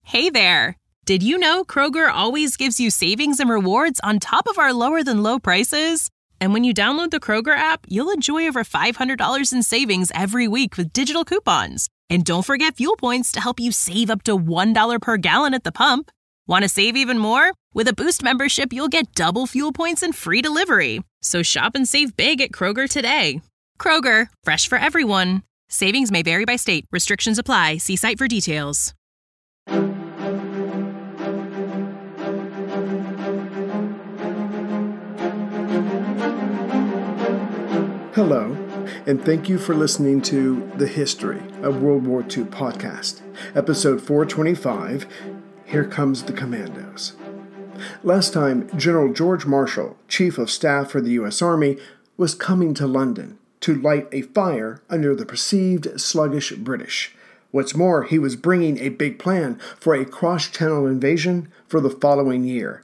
Hey there! Did you know Kroger always gives you savings and rewards on top of our lower-than-low prices? And when you download the Kroger app, you'll enjoy over $500 in savings every week with digital coupons. And don't forget fuel points to help you save up to $1 per gallon at the pump. Want to save even more? With a Boost membership, you'll get double fuel points and free delivery. So shop and save big at Kroger today. Kroger, fresh for everyone. Savings may vary by state. Restrictions apply. See site for details. Hello, and thank you for listening to The History of World War II podcast, episode 425, Here Comes the Commandos. Last time, General George Marshall, Chief of Staff for the U.S. Army, was coming to London to light a fire under the perceived sluggish British. What's more, he was bringing a big plan for a cross-channel invasion for the following year,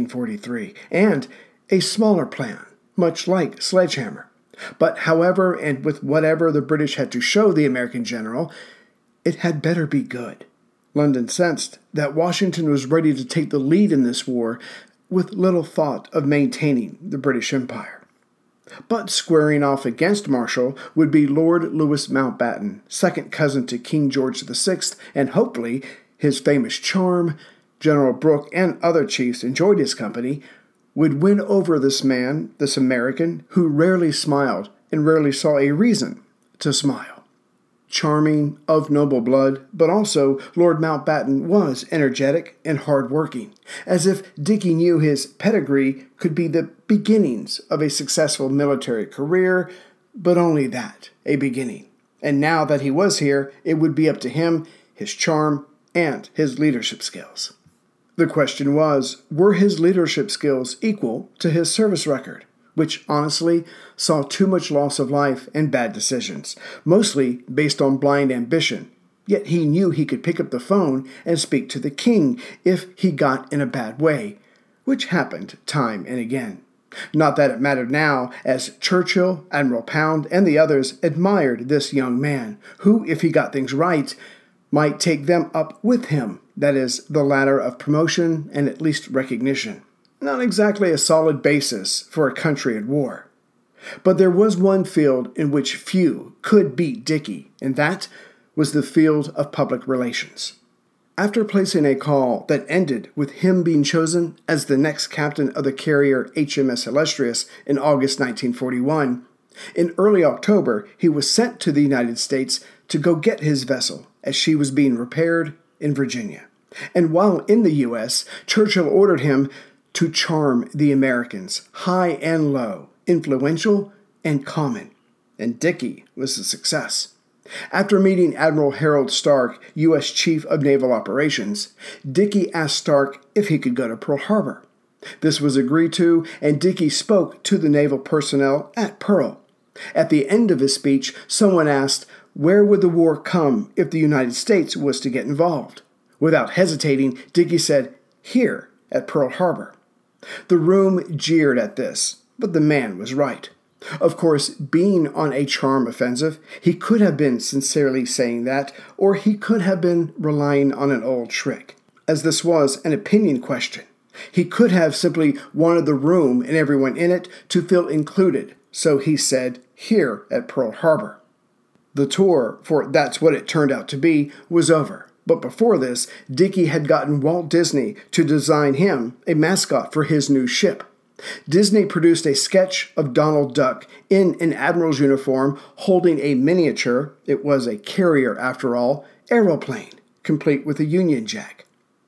1943, and a smaller plan, much like Sledgehammer. But however and with whatever the British had to show the American general, it had better be good. London sensed that Washington was ready to take the lead in this war with little thought of maintaining the British Empire. But squaring off against Marshall would be Lord Louis Mountbatten, second cousin to King George VI, and hopefully his famous charm. General Brooke and other chiefs enjoyed his company, would win over this man, this American, who rarely smiled and rarely saw a reason to smile. Charming, of noble blood, but also Lord Mountbatten was energetic and hard-working, as if Dickey knew his pedigree could be the beginnings of a successful military career, but only that, a beginning. And now that he was here, it would be up to him, his charm, and his leadership skills. The question was, were his leadership skills equal to his service record, which honestly saw too much loss of life and bad decisions, mostly based on blind ambition. Yet he knew he could pick up the phone and speak to the king if he got in a bad way, which happened time and again. Not that it mattered now, as Churchill, Admiral Pound, and the others admired this young man, who, if he got things right, might take them up with him, that is, the ladder of promotion and at least recognition. Not exactly a solid basis for a country at war. But there was one field in which few could beat Dickey, and that was the field of public relations. After placing a call that ended with him being chosen as the next captain of the carrier HMS Illustrious in August 1941, in early October he was sent to the United States to go get his vessel as she was being repaired in Virginia. And while in the U.S., Churchill ordered him to charm the Americans, high and low, influential and common. And Dickey was a success. After meeting Admiral Harold Stark, U.S. Chief of Naval Operations, Dickey asked Stark if he could go to Pearl Harbor. This was agreed to, and Dickey spoke to the naval personnel at Pearl. At the end of his speech, someone asked, where would the war come if the United States was to get involved? Without hesitating, Dickey said, here at Pearl Harbor. The room jeered at this, but the man was right. Of course, being on a charm offensive, he could have been sincerely saying that, or he could have been relying on an old trick, as this was an opinion question. He could have simply wanted the room and everyone in it to feel included, so he said, here at Pearl Harbor. The tour, for that's what it turned out to be, was over. But before this, Dickey had gotten Walt Disney to design him a mascot for his new ship. Disney produced a sketch of Donald Duck in an admiral's uniform holding a miniature, it was a carrier after all, aeroplane, complete with a Union Jack.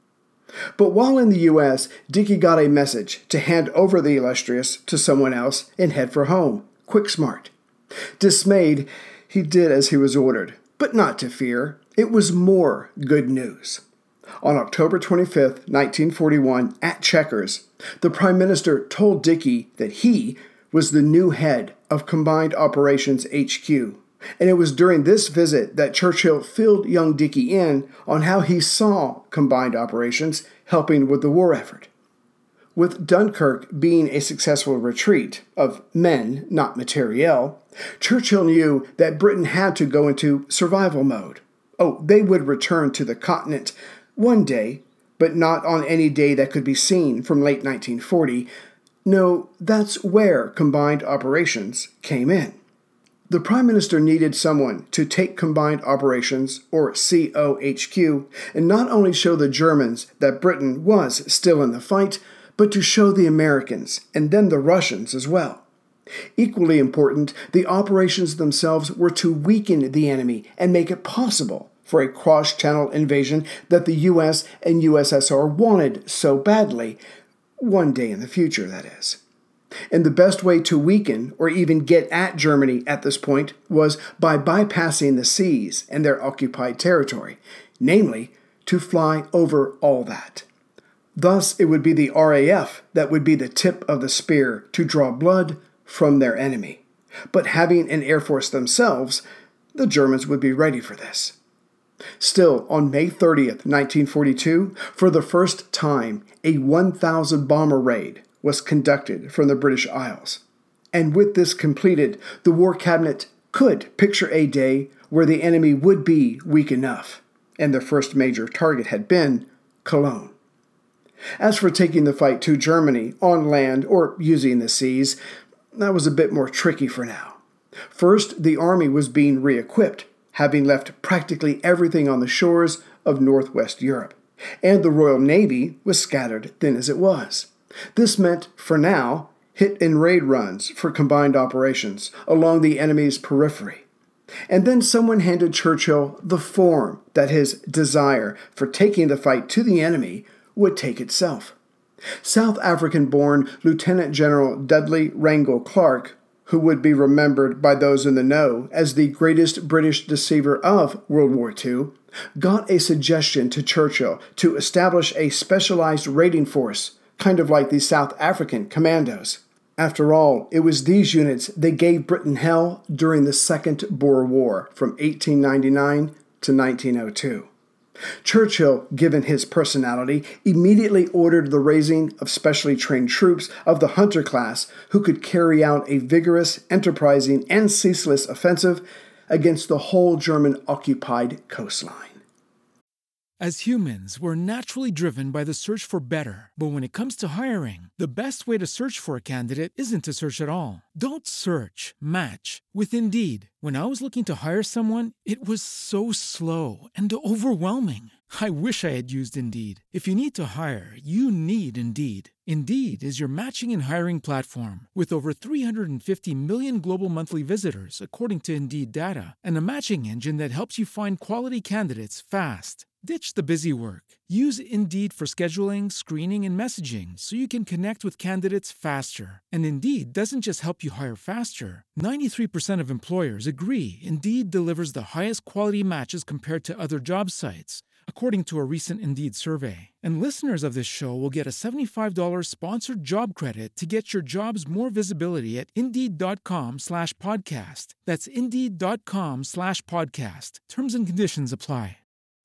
But while in the U.S., Dickey got a message to hand over the Illustrious to someone else and head for home, quick smart. Dismayed, he did as he was ordered, but not to fear. It was more good news. On October 25, 1941, at Chequers, the Prime Minister told Dickey that he was the new head of Combined Operations HQ, and it was during this visit that Churchill filled young Dickey in on how he saw Combined Operations helping with the war effort. With Dunkirk being a successful retreat of men, not materiel, Churchill knew that Britain had to go into survival mode. Oh, they would return to the continent, One day, but not on any day that could be seen from late 1940. No, that's where Combined Operations came in. The Prime Minister needed someone to take Combined Operations, or COHQ, and not only show the Germans that Britain was still in the fight, but to show the Americans, and then the Russians as well. Equally important, the operations themselves were to weaken the enemy and make it possible for a cross-channel invasion that the US and USSR wanted so badly, one day in the future, that is. And the best way to weaken or even get at Germany at this point was by bypassing the seas and their occupied territory, namely, to fly over all that. Thus, it would be the RAF that would be the tip of the spear to draw blood from their enemy. But having an air force themselves, the Germans would be ready for this. Still, on May 30th, 1942, for the first time, a 1,000 bomber raid was conducted from the British Isles. And with this completed, the War Cabinet could picture a day where the enemy would be weak enough, and their first major target had been Cologne. As for taking the fight to Germany on land or using the seas, that was a bit more tricky for now. First, the army was being re-equipped, having left practically everything on the shores of northwest Europe, and the Royal Navy was scattered thin as it was. This meant, for now, hit and raid runs for Combined Operations along the enemy's periphery. And then someone handed Churchill the form that his desire for taking the fight to the enemy would take itself. South African-born Lieutenant General Dudley Wrangel Clark, who would be remembered by those in the know as the greatest British deceiver of World War II, got a suggestion to Churchill to establish a specialized raiding force, kind of like the South African Commandos. After all, it was these units that gave Britain hell during the Second Boer War from 1899 to 1902. Churchill, given his personality, immediately ordered the raising of specially trained troops of the Hunter class who could carry out a vigorous, enterprising, and ceaseless offensive against the whole German-occupied coastline. As humans, we're naturally driven by the search for better. But when it comes to hiring, the best way to search for a candidate isn't to search at all. Don't search, match with Indeed. When I was looking to hire someone, it was so slow and overwhelming. I wish I had used Indeed. If you need to hire, you need Indeed. Indeed is your matching and hiring platform with over 350 million global monthly visitors, according to Indeed data, and a matching engine that helps you find quality candidates fast. Ditch the busy work. Use Indeed for scheduling, screening, and messaging so you can connect with candidates faster. And Indeed doesn't just help you hire faster. 93% of employers agree Indeed delivers the highest quality matches compared to other job sites, according to a recent Indeed survey. And listeners of this show will get a $75 sponsored job credit to get your jobs more visibility at Indeed.com/podcast. That's Indeed.com/podcast. Terms and conditions apply.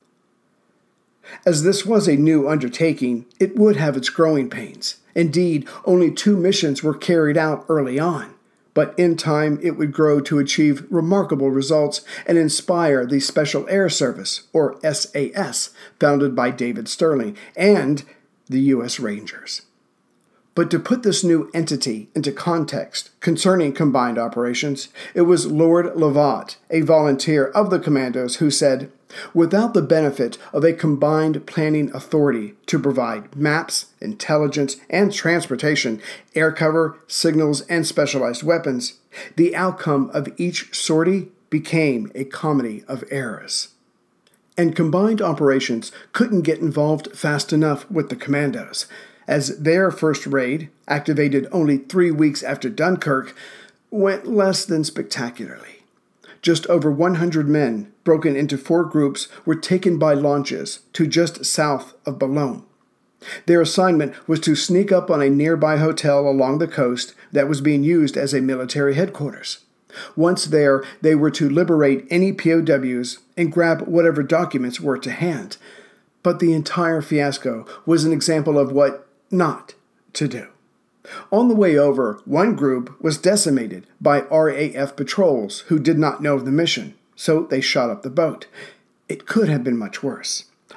As this was a new undertaking, it would have its growing pains. Indeed, only 2 missions were carried out early on, but in time it would grow to achieve remarkable results and inspire the Special Air Service, or SAS, founded by David Sterling, and the U.S. Rangers. But to put this new entity into context concerning Combined Operations, it was Lord Lovat, a volunteer of the Commandos, who said, "Without the benefit of a combined planning authority to provide maps, intelligence, and transportation, air cover, signals, and specialized weapons, the outcome of each sortie became a comedy of errors." And Combined Operations couldn't get involved fast enough with the Commandos, as their first raid, activated only 3 weeks after Dunkirk, went less than spectacularly. Just over 100 men, broken into 4 groups, were taken by launches to just south of Boulogne. Their assignment was to sneak up on a nearby hotel along the coast that was being used as a military headquarters. Once there, they were to liberate any POWs and grab whatever documents were to hand. But the entire fiasco was an example of what not to do. On the way over, one group was decimated by RAF patrols who did not know of the mission, so they shot up the boat. It could have been much worse.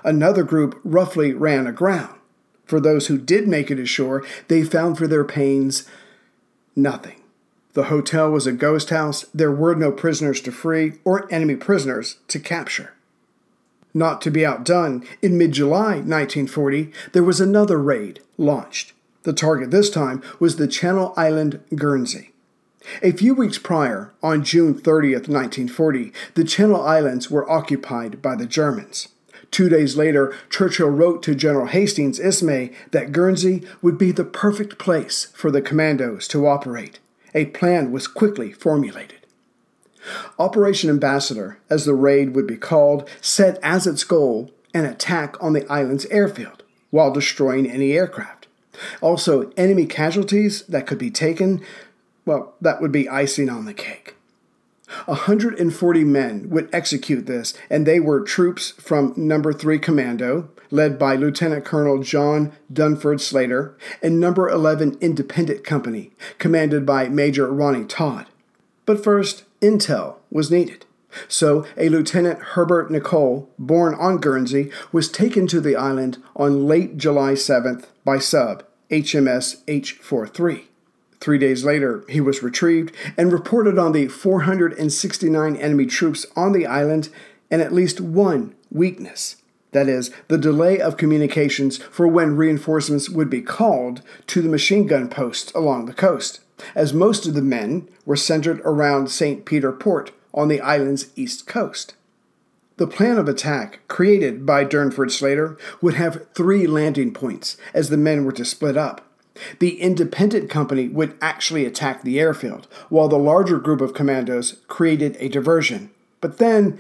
another group roughly ran aground. For those who did make it ashore, they found for their pains nothing. The hotel was a ghost house. There were no prisoners to free or enemy prisoners to capture. Not to be outdone, in mid-July 1940, there was another raid launched. The target this time was the Channel Island Guernsey. A few weeks prior, on June 30th, 1940, the Channel Islands were occupied by the Germans. 2 days later, Churchill wrote to General Hastings Ismay that Guernsey would be the perfect place for the commandos to operate. A plan was quickly formulated. Operation Ambassador, as the raid would be called, set as its goal an attack on the island's airfield while destroying any aircraft. Also, enemy casualties that could be taken, well, that would be icing on the cake. 140 men would execute this, and they were troops from No. 3 Commando, led by Lieutenant Colonel John Dunford Slater, and No. 11 Independent Company, commanded by Major Ronnie Todd. But first, intel was needed. So a Lieutenant Herbert Nicole, born on Guernsey, was taken to the island on late July 7th by sub HMS H-43. 3 days later, he was retrieved and reported on the 469 enemy troops on the island and at least one weakness. That is, the delay of communications for when reinforcements would be called to the machine gun posts along the coast, as most of the men were centered around St. Peter Port on the island's east coast. The plan of attack created by Dunford Slater would have 3 landing points as the men were to split up. The Independent Company would actually attack the airfield, while the larger group of commandos created a diversion. But then,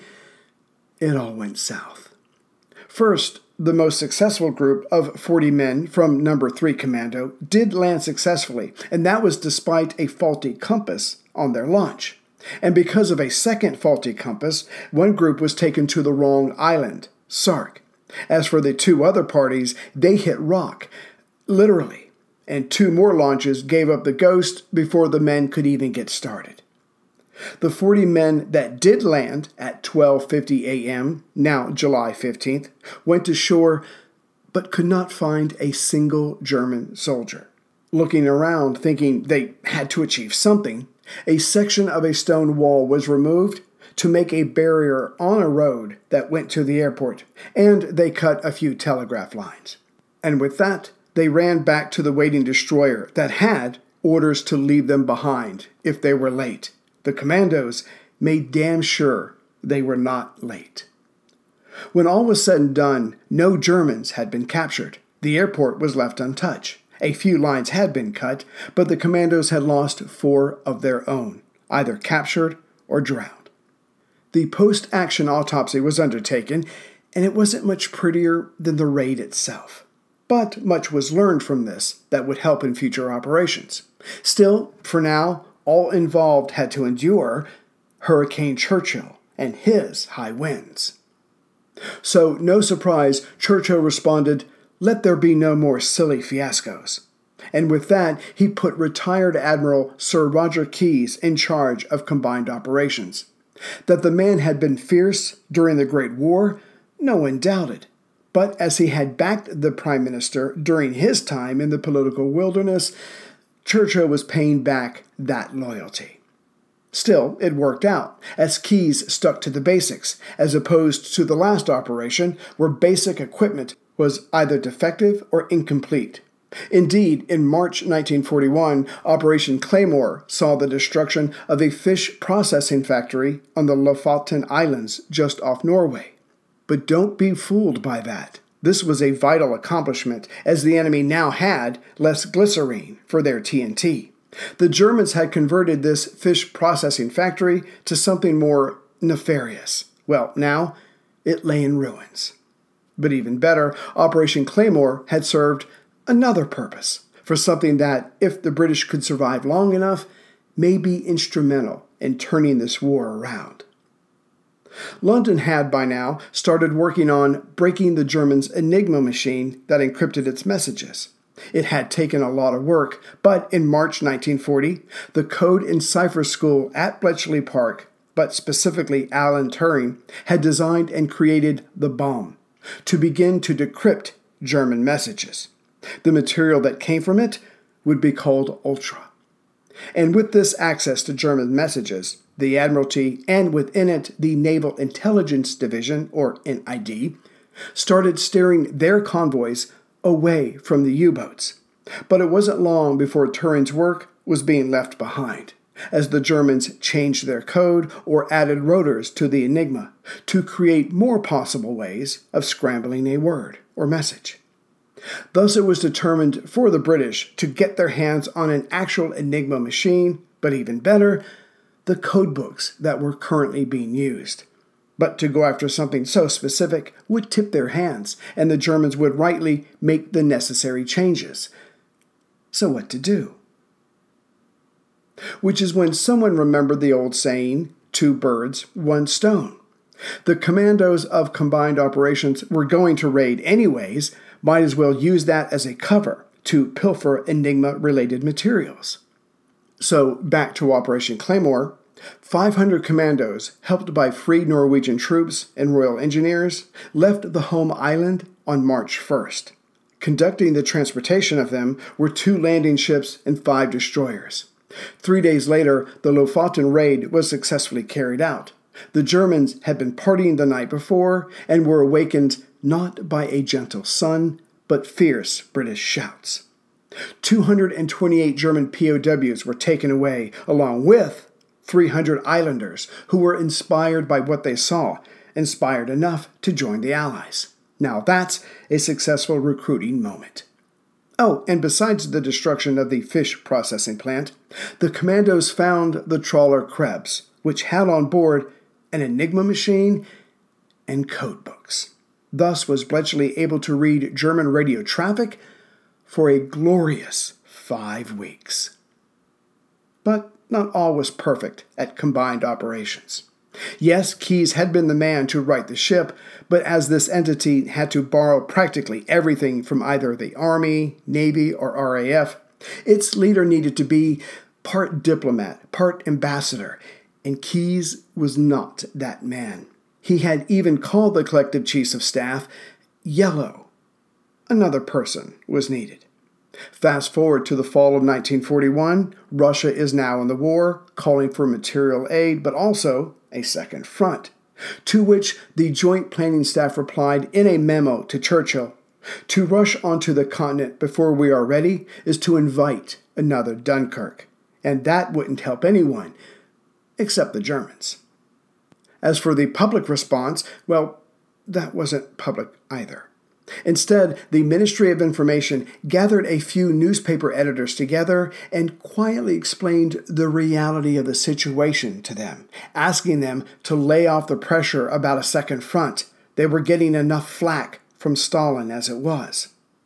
it all went south. First, the most successful group of 40 men from No. 3 Commando did land successfully, and that was despite a faulty compass on their launch. And because of a second faulty compass, one group was taken to the wrong island, Sark. As for the 2 other parties, they hit rock, literally, and 2 more launches gave up the ghost before the men could even get started. The 40 men that did land at 12:50 a.m., now July 15th, went to shore but could not find a single German soldier. Looking around, thinking they had to achieve something, a section of a stone wall was removed to make a barrier on a road that went to the airport, and they cut a few telegraph lines. And with that, they ran back to the waiting destroyer that had orders to leave them behind if they were late. The commandos made damn sure they were not late. When all was said and done, no Germans had been captured. The airport was left untouched. A few lines had been cut, but the commandos had lost 4 of their own, either captured or drowned. The post-action autopsy was undertaken, and it wasn't much prettier than the raid itself. But much was learned from this that would help in future operations. Still, for now, all involved had to endure Hurricane Churchill and his high winds. So, no surprise, Churchill responded, "Let there be no more silly fiascos." And with that, he put retired Admiral Sir Roger Keyes in charge of combined operations. That the man had been fierce during the Great War, no one doubted. But as he had backed the Prime Minister during his time in the political wilderness, Churchill was paying back that loyalty. Still, it worked out, as Keyes stuck to the basics, as opposed to the last operation, where basic equipment was either defective or incomplete. Indeed, in March 1941, Operation Claymore saw the destruction of a fish processing factory on the Lofoten Islands just off Norway. But don't be fooled by that. This was a vital accomplishment, as the enemy now had less glycerine for their TNT. The Germans had converted this fish processing factory to something more nefarious. Well, now it lay in ruins. But even better, Operation Claymore had served another purpose, for something that, if the British could survive long enough, may be instrumental in turning this war around. London had, by now, started working on breaking the Germans' Enigma machine that encrypted its messages. It had taken a lot of work, but in March 1940, the Code and Cipher School at Bletchley Park, but specifically Alan Turing, had designed and created the bomb, to begin to decrypt German messages. The material that came from it would be called Ultra. And with this access to German messages, the Admiralty, and within it the Naval Intelligence Division, or NID, started steering their convoys away from the U-boats. But it wasn't long before Turing's work was being left behind, as the Germans changed their code or added rotors to the Enigma to create more possible ways of scrambling a word or message. Thus it was determined for the British to get their hands on an actual Enigma machine, but even better, the codebooks that were currently being used. But to go after something so specific would tip their hands, and the Germans would rightly make the necessary changes. So what to do? Which is when someone remembered the old saying, 2 birds, 1 stone. The commandos of Combined Operations were going to raid anyways, might as well use that as a cover to pilfer Enigma-related materials. So, back to Operation Claymore, 500 commandos, helped by Free Norwegian troops and Royal Engineers, left the home island on March 1st. Conducting the transportation of them were 2 landing ships and 5 destroyers. 3 days later, the Lofoten raid was successfully carried out. The Germans had been partying the night before and were awakened not by a gentle sun, but fierce British shouts. 228 German POWs were taken away, along with 300 islanders who were inspired by what they saw, inspired enough to join the Allies. Now that's a successful recruiting moment. Oh, and besides the destruction of the fish processing plant, the commandos found the trawler Krebs, which had on board an Enigma machine and codebooks. Thus was Bletchley able to read German radio traffic for a glorious 5 weeks. But not all was perfect at Combined Operations. Yes, Keyes had been the man to right the ship, but as this entity had to borrow practically everything from either the Army, Navy, or RAF, its leader needed to be part diplomat, part ambassador, and Keyes was not that man. He had even called the collective chiefs of staff yellow. Another person was needed. Fast forward to the fall of 1941, Russia is now in the war, calling for material aid, but also a second front, to which the Joint Planning Staff replied in a memo to Churchill, "To rush onto the continent before we are ready is to invite another Dunkirk, and that wouldn't help anyone, except the Germans." As for the public response, well, that wasn't public either. Instead, the Ministry of Information gathered a few newspaper editors together and quietly explained the reality of the situation to them, asking them to lay off the pressure about a second front. They were getting enough flack from Stalin as it was.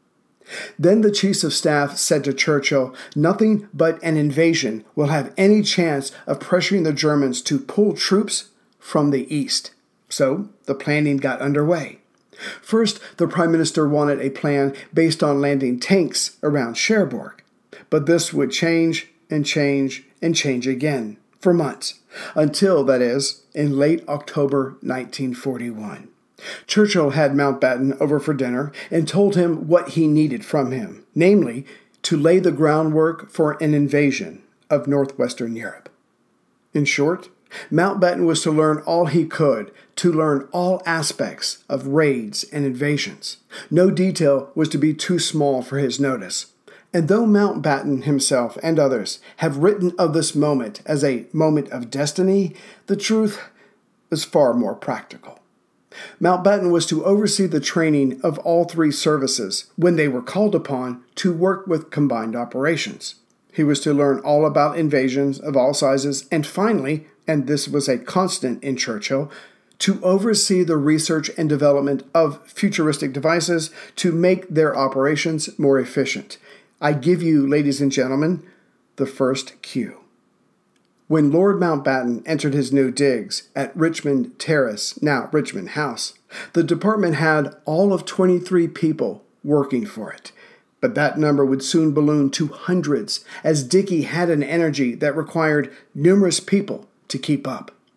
Then the chiefs of staff said to Churchill, nothing but an invasion will have any chance of pressuring the Germans to pull troops from the east. So the planning got underway. First, the Prime Minister wanted a plan based on landing tanks around Cherbourg. But this would change and change and change again for months, until, that is, in late October 1941. Churchill had Mountbatten over for dinner and told him what he needed from him, namely, to lay the groundwork for an invasion of northwestern Europe. In short, Mountbatten was to learn all he could, to learn all aspects of raids and invasions. No detail was to be too small for his notice. And though Mountbatten himself and others have written of this moment as a moment of destiny, the truth is far more practical. Mountbatten was to oversee the training of all 3 services when they were called upon to work with Combined Operations. He was to learn all about invasions of all sizes, and finally, and this was a constant in Churchill, to oversee the research and development of futuristic devices to make their operations more efficient. I give you, ladies and gentlemen, the first cue. When Lord Mountbatten entered his new digs at Richmond Terrace, now Richmond House, the department had all of 23 people working for it. But that number would soon balloon to hundreds, as Dickey had an energy that required numerous people to keep up.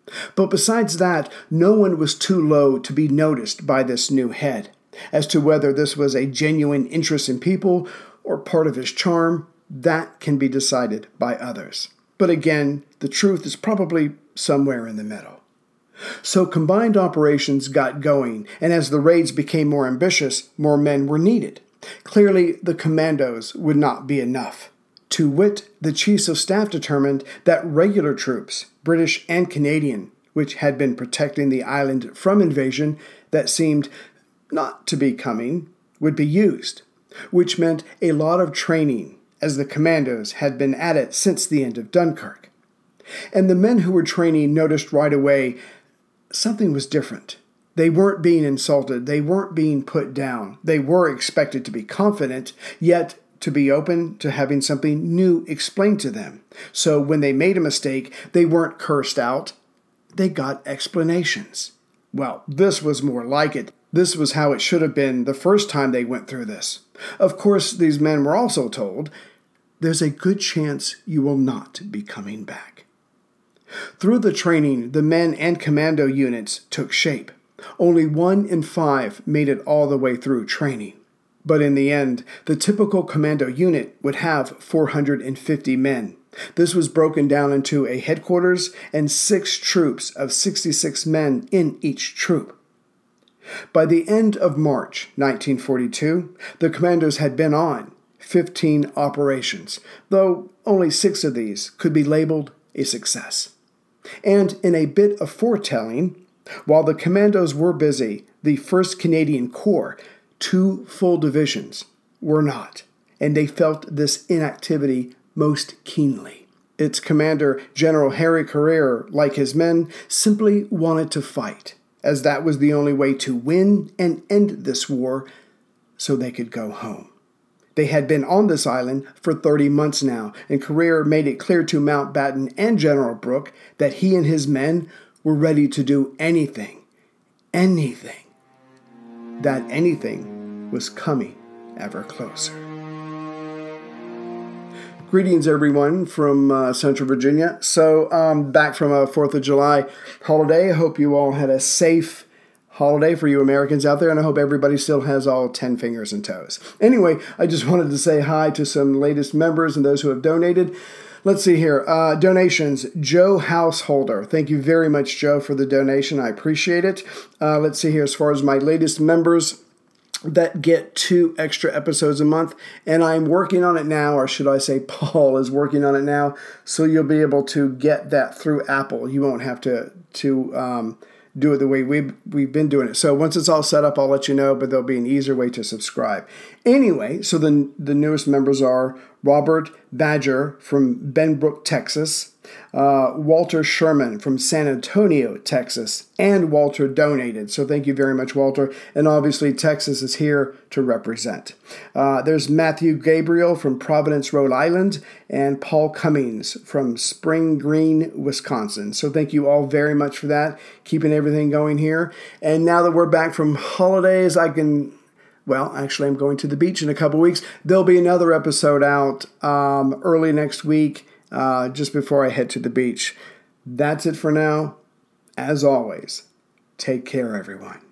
But besides that, no one was too low to be noticed by this new head. As to whether this was a genuine interest in people or part of his charm, that can be decided by others. But again, the truth is probably somewhere in the middle. So combined operations got going, and as the raids became more ambitious, more men were needed. Clearly, the commandos would not be enough. To wit, the chiefs of staff determined that regular troops, British and Canadian, which had been protecting the island from invasion that seemed not to be coming, would be used, which meant a lot of training, as the commandos had been at it since the end of Dunkirk. And the men who were training noticed right away something was different. They weren't being insulted. They weren't being put down. They were expected to be confident, yet to be open to having something new explained to them. So when they made a mistake, they weren't cursed out. They got explanations. Well, this was more like it. This was how it should have been the first time they went through this. Of course, these men were also told, there's a good chance you will not be coming back. Through the training, the men and commando units took shape. Only 1 in 5 made it all the way through training. But in the end, the typical commando unit would have 450 men. This was broken down into a headquarters and 6 troops of 66 men in each troop. By the end of March 1942, the commandos had been on 15 operations, though only 6 of these could be labeled a success. And in a bit of foretelling, while the commandos were busy, the 1st Canadian Corps, 2 full divisions, were not, and they felt this inactivity most keenly. Its commander, General Harry Carrier, like his men, simply wanted to fight, as that was the only way to win and end this war so they could go home. They had been on this island for 30 months now, and Carrier made it clear to Mountbatten and General Brooke that he and his men were ready to do anything. That anything was coming ever closer. Greetings, everyone, from Central Virginia. So, back from a 4th of July holiday. I hope you all had a safe holiday for you Americans out there, and I hope everybody still has all 10 fingers and toes. Anyway, I just wanted to say hi to some latest members and those who have donated. Let's see here. Donations. Joe Householder. Thank you very much, Joe, for the donation. I appreciate it. Let's see here. As far as my latest members that get 2 extra episodes a month, and I'm working on it now, or should I say Paul is working on it now, so you'll be able to get that through Apple. You won't have to do it the way we've been doing it. So once it's all set up, I'll let you know, but there'll be an easier way to subscribe. Anyway, so the newest members are Robert Badger from Benbrook, Texas, Walter Sherman from San Antonio, Texas, and Walter donated. So thank you very much, Walter. And obviously, Texas is here to represent. There's Matthew Gabriel from Providence, Rhode Island, and Paul Cummings from Spring Green, Wisconsin. So thank you all very much for that, keeping everything going here. And now that we're back from holidays, well, actually, I'm going to the beach in a couple weeks. There'll be another episode out early next week, just before I head to the beach. That's it for now. As always, take care, everyone.